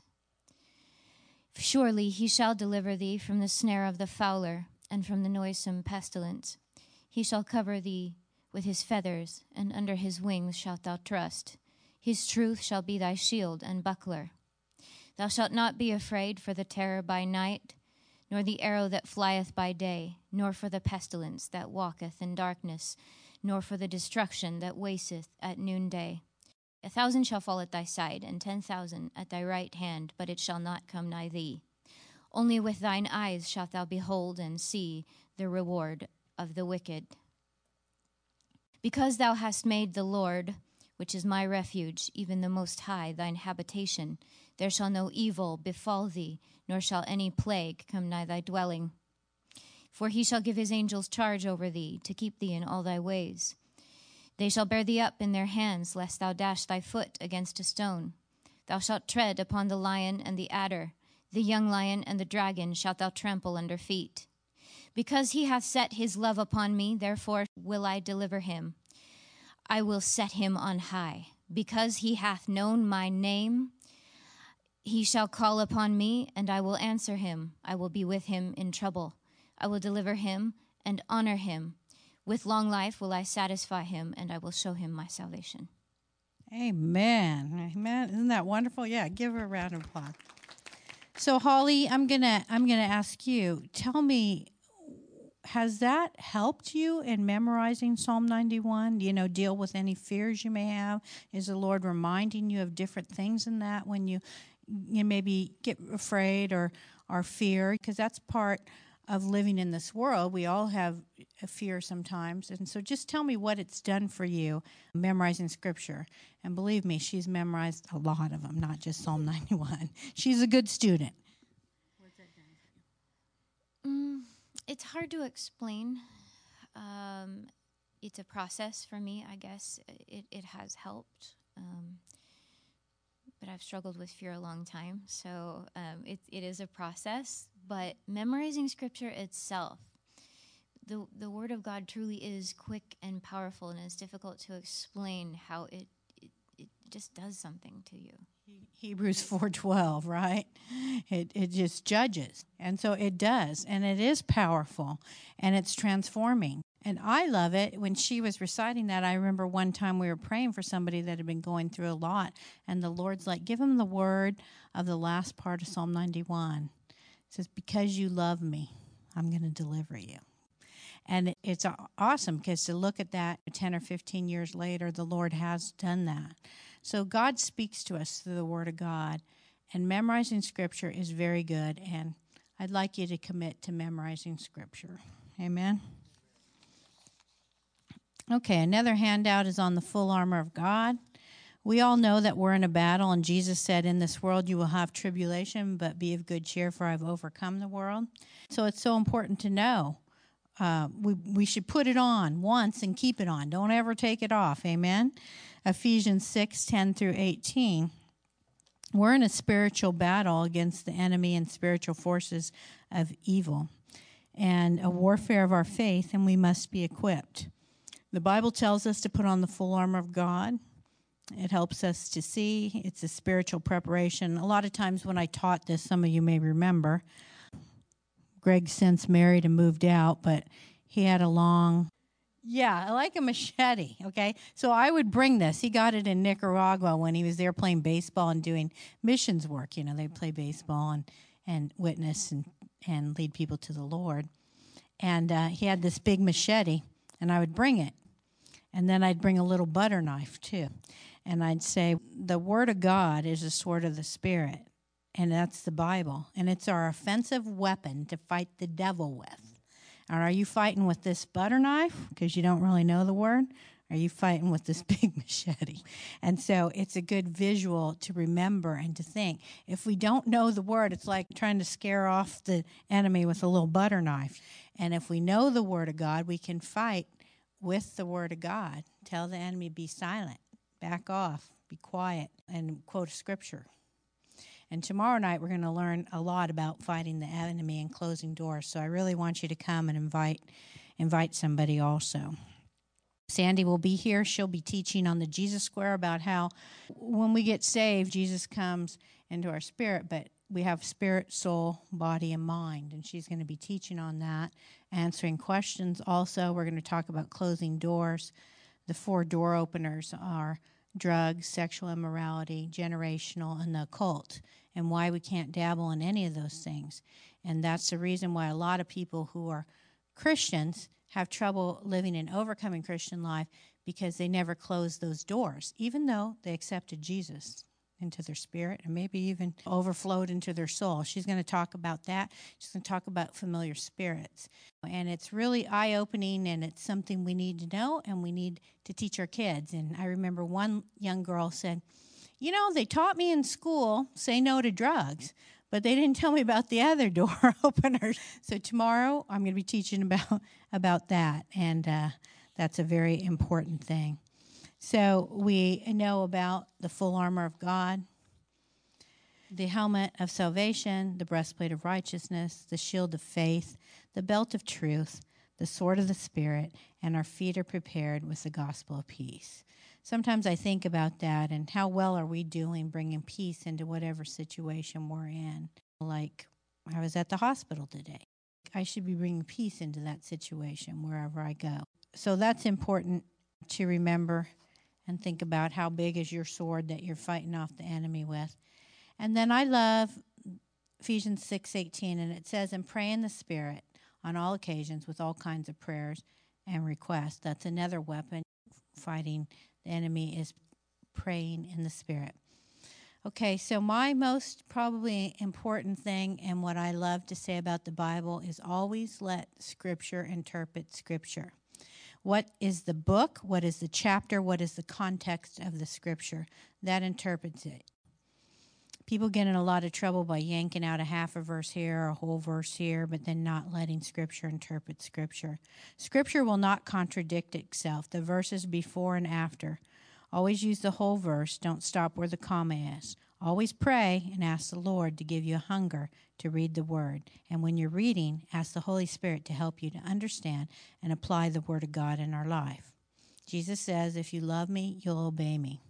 Surely he shall deliver thee from the snare of the fowler and from the noisome pestilence. He shall cover thee with his feathers, and under his wings shalt thou trust. His truth shall be thy shield and buckler. Thou shalt not be afraid for the terror by night, nor the arrow that flieth by day, nor for the pestilence that walketh in darkness, nor for the destruction that wasteth at noonday. A thousand shall fall at thy side, and ten thousand at thy right hand, but it shall not come nigh thee. Only with thine eyes shalt thou behold and see the reward of the wicked. Because thou hast made the Lord, which is my refuge, even the Most High, thine habitation, there shall no evil befall thee, nor shall any plague come nigh thy dwelling. For he shall give his angels charge over thee, to keep thee in all thy ways. They shall bear thee up in their hands, lest thou dash thy foot against a stone. Thou shalt tread upon the lion and the adder, the young lion and the dragon shalt thou trample under feet. Because he hath set his love upon me, therefore will I deliver him. I will set him on high. Because he hath known my name, he shall call upon me, and I will answer him. I will be with him in trouble. I will deliver him and honor him. With long life will I satisfy him, and I will show him my salvation. Amen. Amen. Isn't that wonderful? Yeah, give her a round of applause. So, Holly, I'm gonna I'm gonna ask you. Tell me, has that helped you in memorizing Psalm ninety-one? You know, deal with any fears you may have. Is the Lord reminding you of different things in that when you you maybe get afraid or or fear? Because that's part of living in this world. We all have a fear sometimes. And so just tell me what it's done for you memorizing Scripture. And believe me, she's memorized a lot of them, not just Psalm ninety-one. She's a good student. What's that done for you? Mm, it's hard to explain. Um, it's a process for me, I guess. It, it has helped. Um, but I've struggled with fear a long time. So um, it, it is a process. But memorizing Scripture itself, the the Word of God truly is quick and powerful, and it's difficult to explain how it it, it just does something to you. Hebrews four twelve, right? It it just judges. And so it does, and it is powerful, and it's transforming. And I love it. When she was reciting that, I remember one time we were praying for somebody that had been going through a lot, and the Lord's like, give them the word of the last part of Psalm ninety-one. It says, because you love me, I'm going to deliver you. And it's awesome because to look at that ten or fifteen years later, the Lord has done that. So God speaks to us through the Word of God, and memorizing Scripture is very good, and I'd like you to commit to memorizing Scripture. Amen? Okay, another handout is on the full armor of God. We all know that we're in a battle, and Jesus said, in this world you will have tribulation, but be of good cheer, for I've overcome the world. So it's so important to know. Uh, we, we should put it on once and keep it on. Don't ever take it off. Amen? Ephesians six ten through eighteen We're in a spiritual battle against the enemy and spiritual forces of evil, and a warfare of our faith, and we must be equipped. The Bible tells us to put on the full armor of God. It helps us to see. It's a spiritual preparation. A lot of times when I taught this, some of you may remember, Greg's since married and moved out, but he had a long, yeah, I like a machete, okay? So I would bring this. He got it in Nicaragua when he was there playing baseball and doing missions work. You know, they'd play baseball and, and witness and, and lead people to the Lord. And uh, he had this big machete, and I would bring it. And then I'd bring a little butter knife, too. And I'd say, the Word of God is the sword of the Spirit, and that's the Bible. And it's our offensive weapon to fight the devil with. And are you fighting with this butter knife because you don't really know the Word? Are you fighting with this big machete? And so it's a good visual to remember and to think. If we don't know the Word, it's like trying to scare off the enemy with a little butter knife. And if we know the Word of God, we can fight with the Word of God. Tell the enemy, be silent. Back off, be quiet, and quote a scripture. And tomorrow night we're going to learn a lot about fighting the enemy and closing doors. So I really want you to come and invite invite somebody also. Sandy will be here. She'll be teaching on the Jesus Square about how when we get saved, Jesus comes into our spirit, but we have spirit, soul, body, and mind. And she's going to be teaching on that, answering questions. Also, we're going to talk about closing doors. The four door openers are drugs, sexual immorality, generational, and the occult, and why we can't dabble in any of those things. And that's the reason why a lot of people who are Christians have trouble living an overcoming Christian life, because they never closed those doors, even though they accepted Jesus into their spirit and maybe even overflowed into their soul. She's going to talk about that. She's going to talk about familiar spirits. And it's really eye-opening, and it's something we need to know and we need to teach our kids. And I remember one young girl said, you know, they taught me in school, say no to drugs, but they didn't tell me about the other door openers. So tomorrow I'm going to be teaching about, about that, and uh, that's a very important thing. So we know about the full armor of God, the helmet of salvation, the breastplate of righteousness, the shield of faith, the belt of truth, the sword of the Spirit, and our feet are prepared with the gospel of peace. Sometimes I think about that and how well are we doing bringing peace into whatever situation we're in. Like, I was at the hospital today. I should be bringing peace into that situation wherever I go. So that's important to remember and think about how big is your sword that you're fighting off the enemy with. And then I love Ephesians six eighteen, and it says, and pray in the Spirit on all occasions with all kinds of prayers and requests. That's another weapon fighting the enemy, is praying in the Spirit. Okay, so my most probably important thing and what I love to say about the Bible is always let Scripture interpret Scripture. What is the book? What is the chapter? What is the context of the Scripture? That interprets it. People get in a lot of trouble by yanking out a half a verse here, a whole verse here, but then not letting Scripture interpret Scripture. Scripture will not contradict itself. The verses before and after. Always use the whole verse. Don't stop where the comma is. Always pray and ask the Lord to give you a hunger to read the Word. And when you're reading, ask the Holy Spirit to help you to understand and apply the Word of God in our life. Jesus says, if you love me, you'll obey me.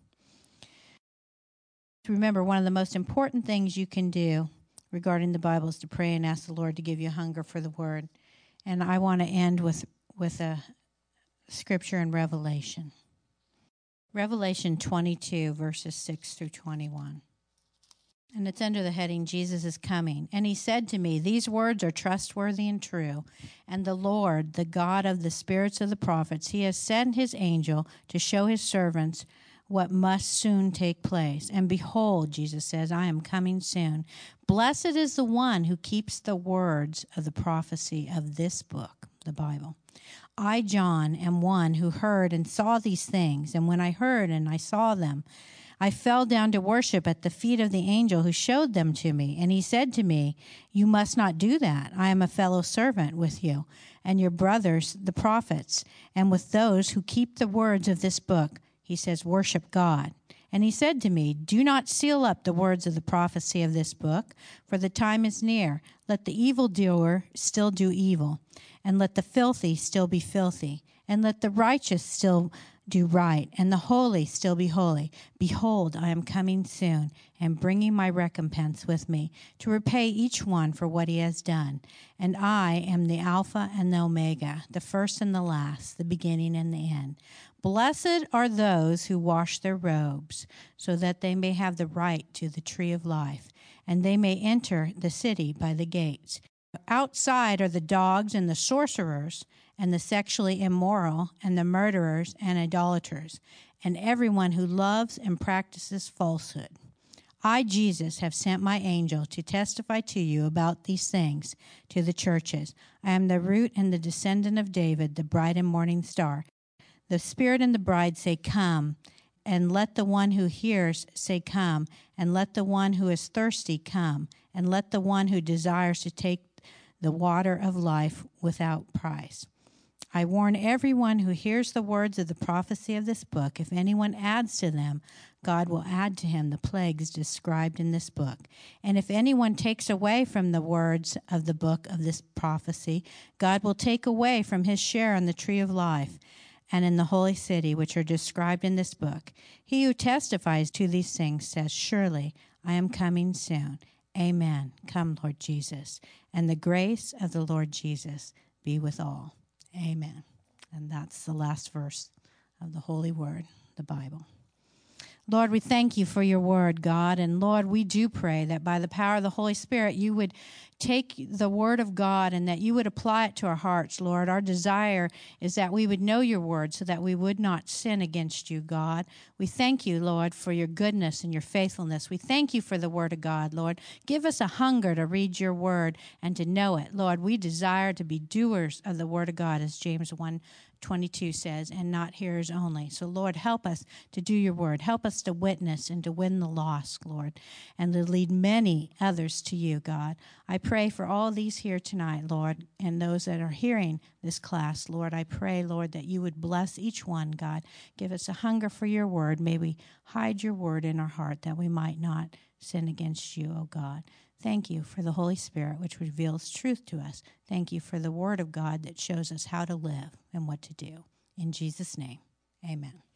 Remember, one of the most important things you can do regarding the Bible is to pray and ask the Lord to give you a hunger for the Word. And I want to end with, with a scripture in Revelation. Revelation twenty-two, verses six through twenty-one. And it's under the heading, Jesus is coming. And he said to me, these words are trustworthy and true. And the Lord, the God of the spirits of the prophets, he has sent his angel to show his servants what must soon take place. And behold, Jesus says, I am coming soon. Blessed is the one who keeps the words of the prophecy of this book, the Bible. I, John, am one who heard and saw these things. And when I heard and I saw them, I fell down to worship at the feet of the angel who showed them to me. And he said to me, you must not do that. I am a fellow servant with you and your brothers, the prophets, and with those who keep the words of this book. He says, worship God. And he said to me, do not seal up the words of the prophecy of this book, for the time is near. Let the evildoer still do evil, and let the filthy still be filthy, and let the righteous still do right, and the holy still be holy. Behold, I am coming soon, and bringing my recompense with me, to repay each one for what he has done. And I am the Alpha and the Omega, the first and the last, the beginning and the end. Blessed are those who wash their robes, so that they may have the right to the tree of life, and they may enter the city by the gates. Outside are the dogs and the sorcerers, and the sexually immoral, and the murderers and idolaters, and everyone who loves and practices falsehood. I, Jesus, have sent my angel to testify to you about these things to the churches. I am the root and the descendant of David, the bright and morning star. The Spirit and the bride say, come, and let the one who hears say, come, and let the one who is thirsty come, and let the one who desires to take the water of life without price. I warn everyone who hears the words of the prophecy of this book, if anyone adds to them, God will add to him the plagues described in this book. And if anyone takes away from the words of the book of this prophecy, God will take away from his share in the tree of life and in the holy city, which are described in this book. He who testifies to these things says, surely I am coming soon. Amen. Come, Lord Jesus. And the grace of the Lord Jesus be with all. Amen. And that's the last verse of the Holy Word, the Bible. Lord, we thank you for your word, God. And Lord, we do pray that by the power of the Holy Spirit, you would take the word of God and that you would apply it to our hearts, Lord. Our desire is that we would know your word so that we would not sin against you, God. We thank you, Lord, for your goodness and your faithfulness. We thank you for the word of God, Lord. Give us a hunger to read your word and to know it. Lord, we desire to be doers of the word of God, as James one twenty-two says, and not hearers only. So, Lord, help us to do your word. Help us to witness and to win the lost, Lord, and to lead many others to you, God. I pray for all these here tonight, Lord, and those that are hearing this class, Lord. I pray, Lord, that you would bless each one, God. Give us a hunger for your word. May we hide your word in our heart that we might not sin against you, O God. Thank you for the Holy Spirit, which reveals truth to us. Thank you for the word of God that shows us how to live and what to do. In Jesus' name, amen.